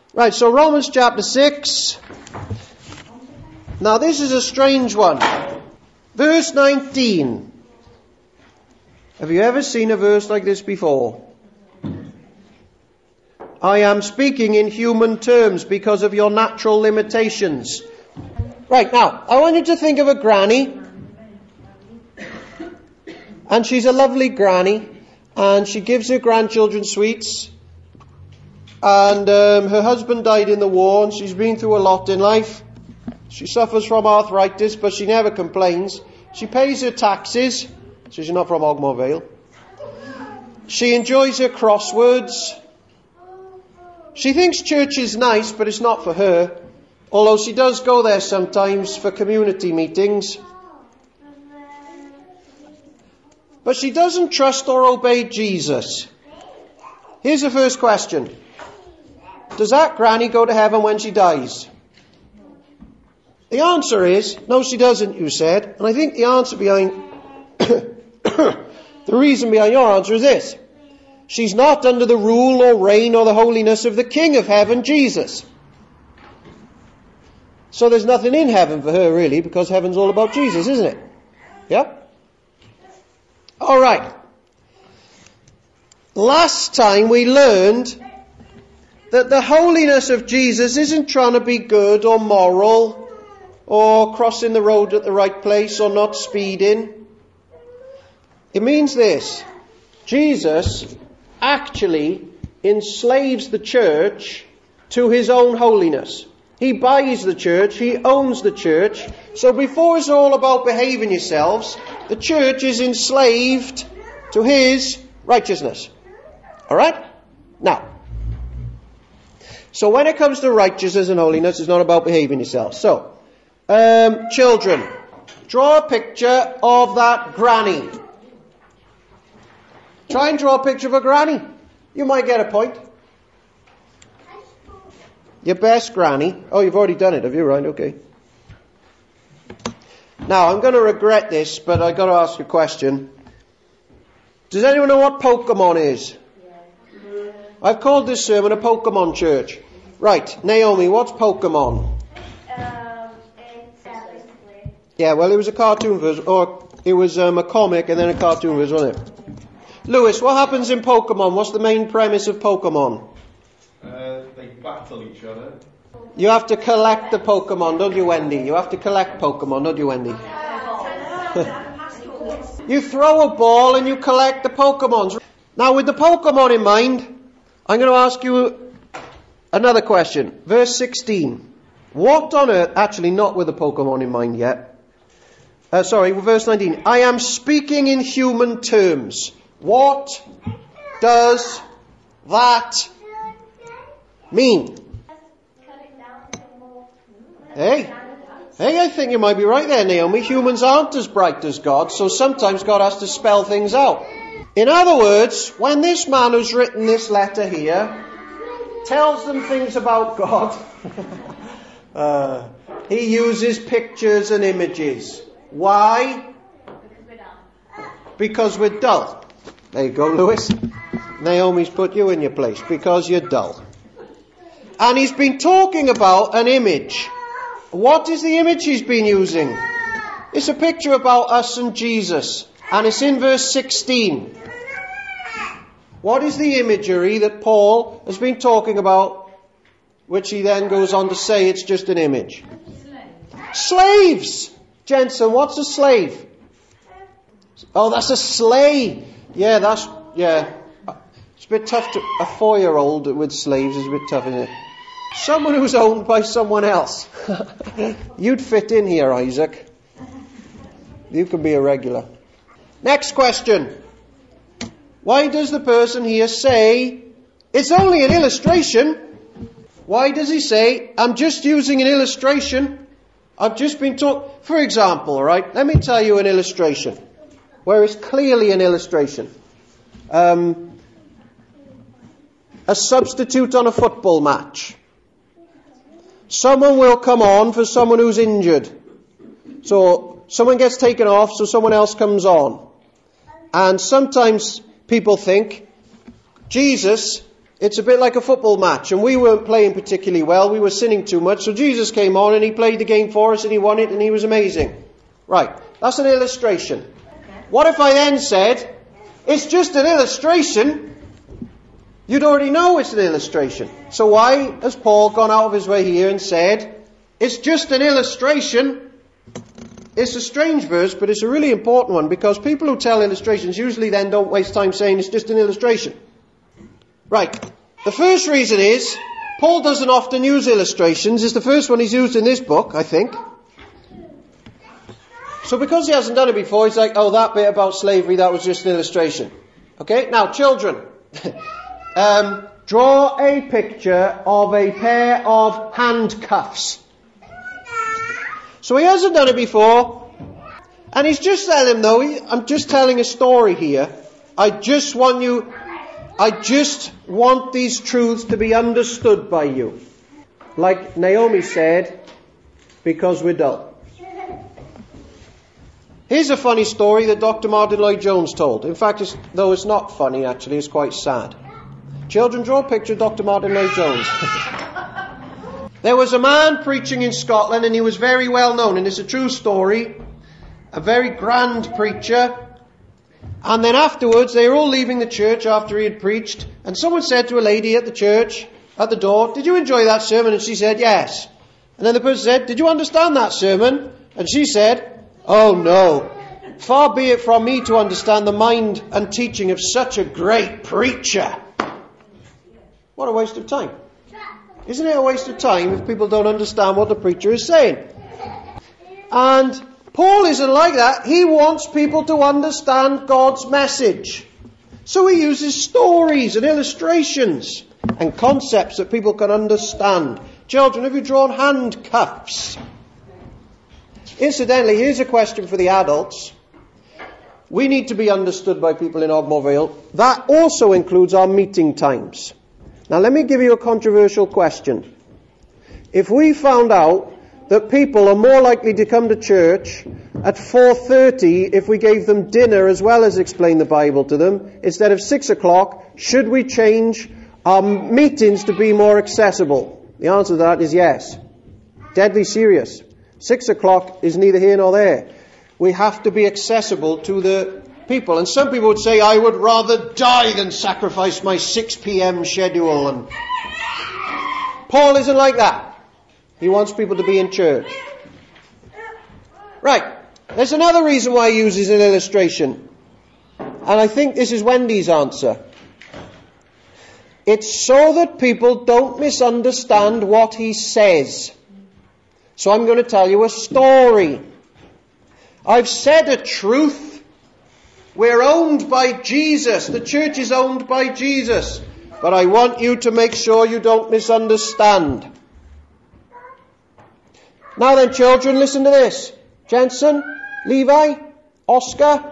Right, so Romans chapter 6. Now this is a strange one. Verse 19. Have you ever seen a verse like this before? I am speaking in human terms because of your natural limitations. Right, now, I want you to think of a granny. And she's a lovely granny. And she gives her grandchildren sweets. And her husband died in the war, and she's been through a lot in life. She suffers from arthritis, but she never complains. She pays her taxes, so she's not from Ogmore Vale. She enjoys her crosswords. She thinks church is nice, but it's not for her. Although she does go there sometimes for community meetings. But she doesn't trust or obey Jesus. Here's the first question. Does that granny go to heaven when she dies? The answer is, no she doesn't, you said. And I think the answer behind, the reason behind your answer is this. She's not under the rule or reign or the holiness of the King of heaven, Jesus. So there's nothing in heaven for her really, because heaven's all about Jesus, isn't it? Yeah? Alright. Last time we learned that the holiness of Jesus isn't trying to be good or moral or crossing the road at the right place or not speeding. It means this. Jesus actually enslaves the church to his own holiness. He buys the church, he owns the church. So before it's all about behaving yourselves, the church is enslaved to his righteousness. Alright? Now, so when it comes to righteousness and holiness, it's not about behaving yourself. So, children, draw a picture of that granny. Try and draw a picture of a granny. You might get a point. Your best granny. Oh, you've already done it, have you? Right, okay. Now, I'm going to regret this, but I've got to ask you a question. Does anyone know what Pokemon is? I've called this sermon a Pokemon church. Right, Naomi, what's Pokemon? Yeah, well, it was a cartoon version, or it was a comic and then a cartoon version, wasn't it? Lewis, what happens in Pokemon? What's the main premise of Pokemon? They battle each other. You have to collect the Pokemon, don't you, Wendy? You have to collect Pokemon, don't you, Wendy? You throw a ball and you collect the Pokemons. Now, with the Pokemon in mind, I'm going to ask you another question. Verse 16. What on earth... Actually, not with the Pokemon in mind yet. Verse 19. I am speaking in human terms. What does that mean? Hey, I think you might be right there, Naomi. Humans aren't as bright as God, so sometimes God has to spell things out. In other words, when this man who's written this letter here tells them things about God, he uses pictures and images. Why? Because we're dull. There you go, Lewis. Naomi's put you in your place, because you're dull. And he's been talking about an image. What is the image he's been using? It's a picture about us and Jesus. And it's in verse 16. What is the imagery that Paul has been talking about, which he then goes on to say it's just an image? Slaves! Jensen, what's a slave? Oh, that's a sleigh. Yeah, it's a bit tough to... A 4-year-old with slaves is a bit tough, isn't it? Someone who's owned by someone else. You'd fit in here, Isaac. You can be a regular. Next question. Why does the person here say, it's only an illustration? Why does he say, I'm just using an illustration? I've just been taught... For example, right, let me tell you an illustration, where it's clearly an illustration. A substitute on a football match. Someone will come on for someone who's injured. So someone gets taken off, so someone else comes on. And sometimes people think Jesus It's a bit like a football match, and we weren't playing particularly well. We were sinning too much. So Jesus came on and he played the game for us and he won it and he was amazing. Right, that's an illustration. What if I then said, it's just an illustration? You'd already know it's an illustration. So why has Paul gone out of his way here and said, it's just an illustration? It's a strange verse, but it's a really important one, because people who tell illustrations usually then don't waste time saying it's just an illustration. Right. The first reason is, Paul doesn't often use illustrations. It's the first one he's used in this book, I think. So because he hasn't done it before, he's like, oh, that bit about slavery, that was just an illustration. Okay, now children, draw a picture of a pair of handcuffs. So he hasn't done it before, and he's just telling them, though, I'm just telling a story here. I just want these truths to be understood by you. Like Naomi said, because we're dull. Here's a funny story that Dr. Martin Lloyd-Jones told. In fact, though it's not funny, actually, it's quite sad. Children, draw a picture of Dr. Martin Lloyd-Jones. There was a man preaching in Scotland, and he was very well known, and it's a true story. A very grand preacher. And then afterwards, they were all leaving the church after he had preached, and someone said to a lady at the church, at the door, did you enjoy that sermon? And she said, yes. And then the person said, did you understand that sermon? And she said, oh no. Far be it from me to understand the mind and teaching of such a great preacher. What a waste of time. Isn't it a waste of time if people don't understand what the preacher is saying? And Paul isn't like that. He wants people to understand God's message. So he uses stories and illustrations and concepts that people can understand. Children, have you drawn handcuffs? Incidentally, here's a question for the adults. We need to be understood by people in Ogmore Vale. That also includes our meeting times. Now let me give you a controversial question. If we found out that people are more likely to come to church at 4:30 if we gave them dinner as well as explain the Bible to them, instead of 6 o'clock, should we change our meetings to be more accessible? The answer to that is yes. Deadly serious. 6 o'clock is neither here nor there. We have to be accessible to the people. And some people would say, I would rather die than sacrifice my 6 p.m. schedule. And Paul isn't like that. He wants people to be in church. Right. There's another reason why he uses an illustration. And I think this is Wendy's answer. It's so that people don't misunderstand what he says. So I'm going to tell you a story. I've said a truth. We're owned by Jesus. The church is owned by Jesus. But I want you to make sure you don't misunderstand. Now then, children, listen to this. Jensen, Levi, Oscar.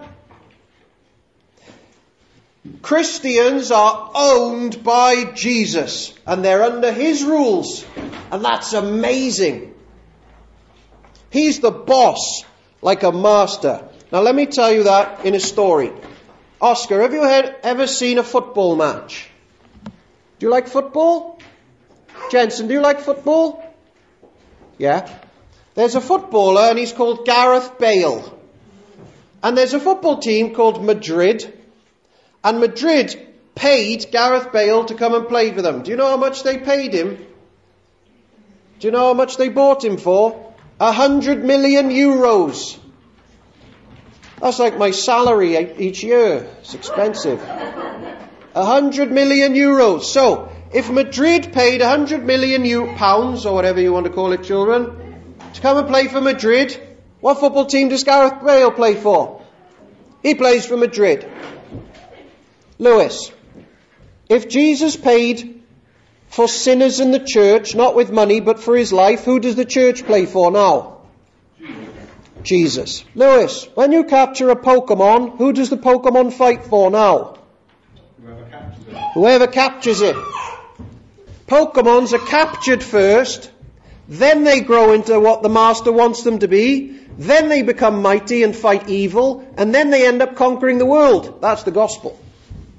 Christians are owned by Jesus. And they're under his rules. And that's amazing. He's the boss, like a master. Now let me tell you that in a story. Oscar, have you ever seen a football match? Do you like football? Jensen, do you like football? Yeah. There's a footballer and he's called Gareth Bale. And there's a football team called Madrid. And Madrid paid Gareth Bale to come and play for them. Do you know how much they paid him? Do you know how much they bought him for? 100 million euros. That's like my salary each year. It's expensive. 100 million euros. So, if Madrid paid 100 million pounds, or whatever you want to call it, children, to come and play for Madrid, what football team does Gareth Bale play for? He plays for Madrid. Lewis, if Jesus paid for sinners in the church, not with money, but for his life, who does the church play for now? Jesus. Lewis, when you capture a Pokemon, who does the Pokemon fight for now? Whoever captures it. Pokemons are captured first, then they grow into what the master wants them to be, then they become mighty and fight evil, and then they end up conquering the world. That's the gospel.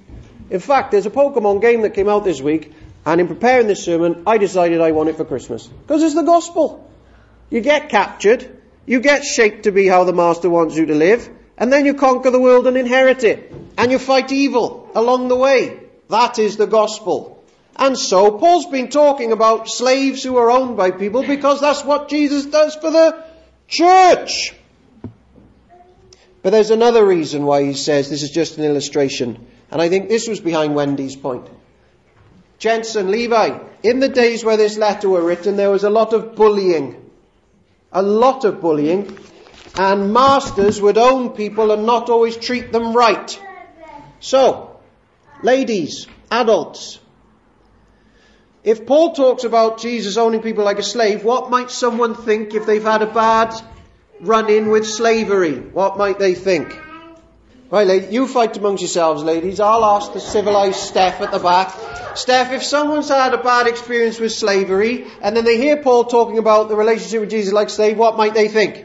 In fact, there's a Pokemon game that came out this week, and in preparing this sermon, I decided I want it for Christmas. Because it's the gospel. You get captured, you get shaped to be how the Master wants you to live, and then you conquer the world and inherit it. And you fight evil along the way. That is the gospel. And so, Paul's been talking about slaves who are owned by people because that's what Jesus does for the church. But there's another reason why he says this is just an illustration. And I think this was behind Wendy's point. Jensen, Levi, in the days where this letter were written, there was a lot of bullying. A lot of bullying. And masters would own people and not always treat them right. So, ladies, adults, if Paul talks about Jesus owning people like a slave, what might someone think if they've had a bad run-in with slavery? What might they think? Right, ladies, you fight amongst yourselves, ladies. I'll ask the civilised Steph at the back. Steph, if someone's had a bad experience with slavery, and then they hear Paul talking about the relationship with Jesus like slave, what might they think?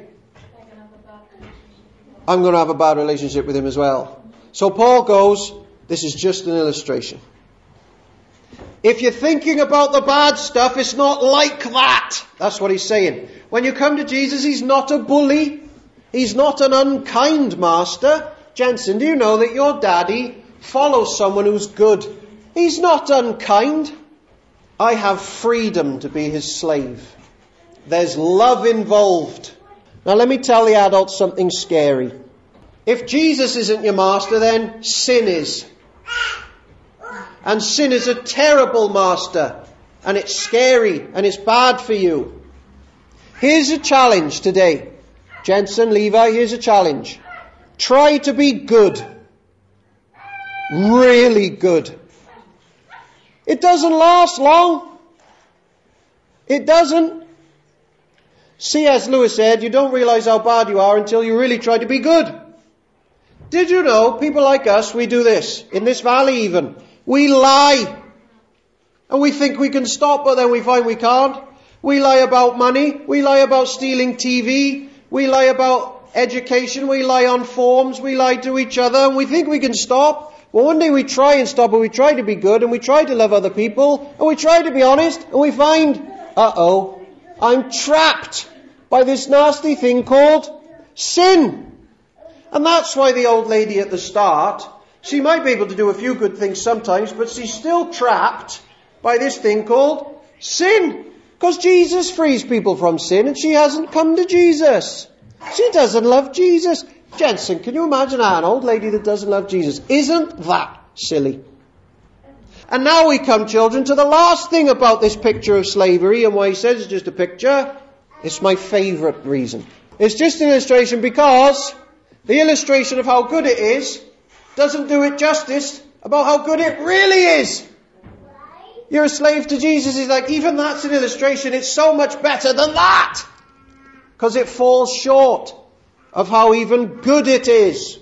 I'm going to have a bad relationship with him as well. So Paul goes, this is just an illustration. If you're thinking about the bad stuff, it's not like that. That's what he's saying. When you come to Jesus, he's not a bully. He's not an unkind master. Jensen, do you know that your daddy follows someone who's good? He's not unkind. I have freedom to be his slave. There's love involved. Now let me tell the adults something scary. If Jesus isn't your master, then sin is. And sin is a terrible master. And it's scary. And it's bad for you. Here's a challenge today. Jensen, Levi, here's a challenge. Try to be good. Really good. It doesn't last long. It doesn't. C.S. Lewis said, you don't realize how bad you are until you really try to be good. Did you know, people like us, we do this. In this valley even. We lie. And we think we can stop, but then we find we can't. We lie about money. We lie about stealing TV. We lie about education. We lie on forms. We lie to each other. And we think we can stop. Well, one day we try and stop, and we try to be good, and we try to love other people, and we try to be honest, and we find, I'm trapped by this nasty thing called sin. And that's why the old lady at the start, she might be able to do a few good things sometimes, but she's still trapped by this thing called sin. Because Jesus frees people from sin, and she hasn't come to Jesus. She doesn't love Jesus. Jensen, can you imagine an old lady that doesn't love Jesus? Isn't that silly? And now we come, children, to the last thing about this picture of slavery, and why he says it's just a picture. It's my favourite reason. It's just an illustration because the illustration of how good it is doesn't do it justice about how good it really is. You're a slave to Jesus. He's like, even that's an illustration. It's so much better than that. Because it falls short of how even good it is.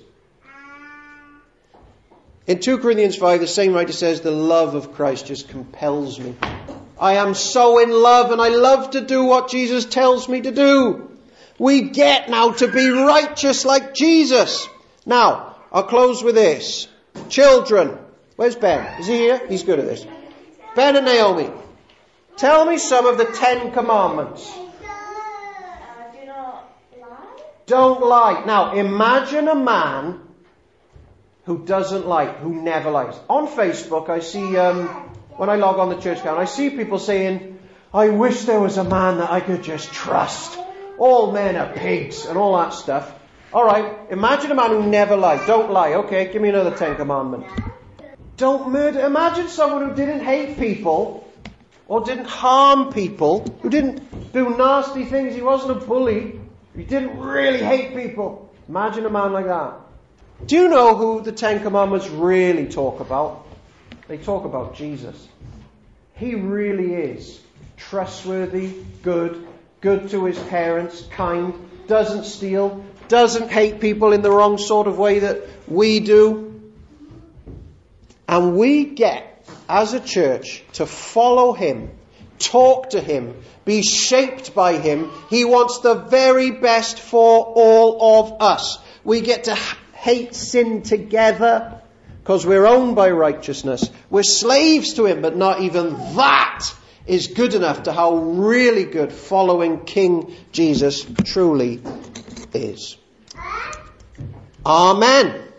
In 2 Corinthians 5, the same writer says, the love of Christ just compels me. I am so in love, and I love to do what Jesus tells me to do. We get now to be righteous like Jesus. Now, I'll close with this. Children. Where's Ben? Is he here? He's good at this. Ben and Naomi, tell me some of the 10 commandments. Do not lie. Don't lie. Now, imagine a man who doesn't lie, who never lies. On Facebook, I see, when I log on the church account, I see people saying, I wish there was a man that I could just trust. All men are pigs and all that stuff. All right, imagine a man who never lied. Don't lie. Okay, give me another 10 commandment. Don't murder. Imagine someone who didn't hate people or didn't harm people, who didn't do nasty things. He wasn't a bully. He didn't really hate people. Imagine a man like that. Do you know who the 10 commandments really talk about? They talk about Jesus. He really is trustworthy, good to his parents, kind, doesn't steal, doesn't hate people in the wrong sort of way that we do. And we get, as a church, to follow him, talk to him, be shaped by him. He wants the very best for all of us. We get to hate sin together. because we're owned by righteousness. We're slaves to him, but not even that is good enough to how really good following King Jesus truly is. Amen.